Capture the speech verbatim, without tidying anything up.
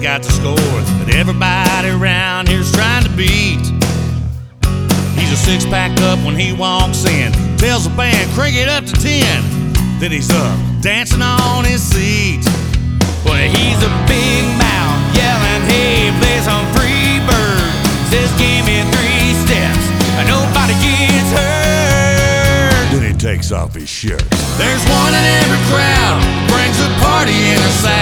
got the score that everybody around here's trying to beat. He's a six-pack up when he walks in, tells the band, crank it up to ten. Then he's up, dancing on his seat. Well, he's a big mouth, yelling, hey, play some free bird. Says, give me three steps, and nobody gets hurt. Then he takes off his shirt. There's one in every crowd, brings a party in a South.